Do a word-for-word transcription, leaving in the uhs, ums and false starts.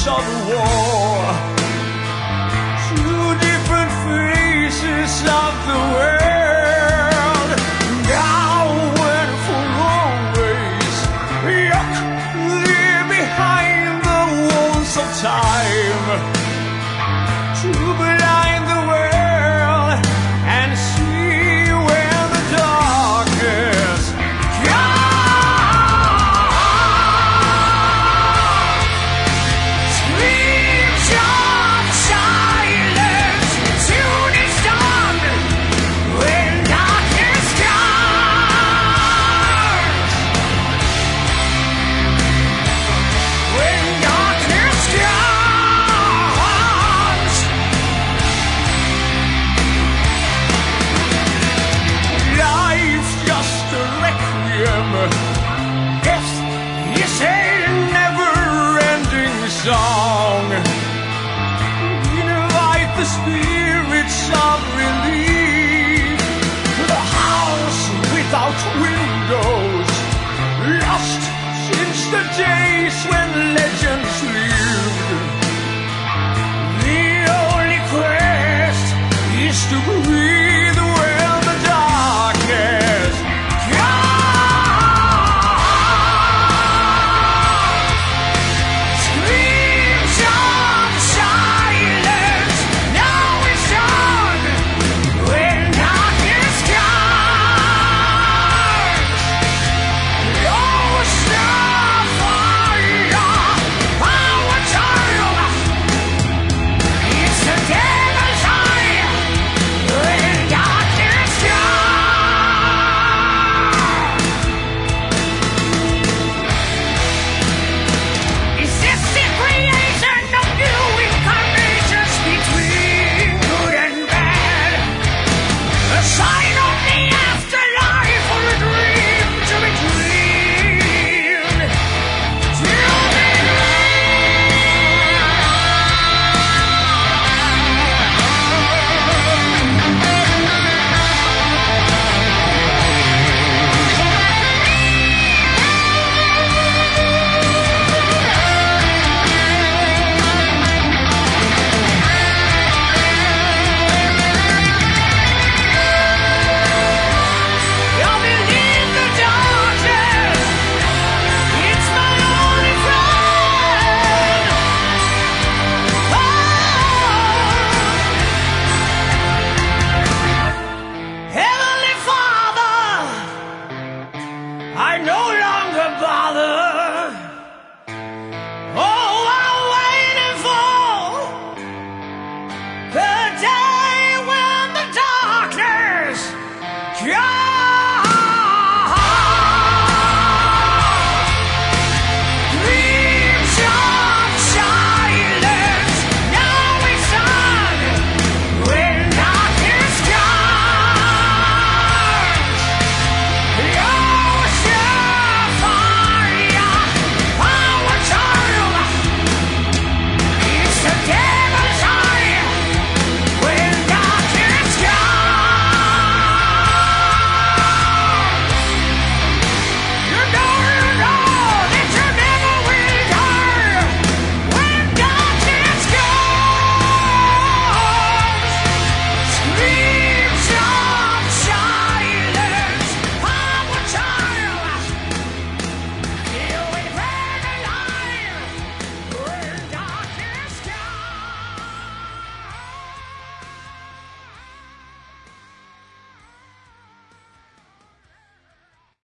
face of war. Two different faces of the world, now and for always. Look, leave behind the walls of time, to blind the world and see where the darkness goes. Screams of silence, soon is stunned when darkness comes. When darkness comes, life's just a requiem. Death is a never-ending song. Invite the spirits of relief to the house without windows, lost since the days when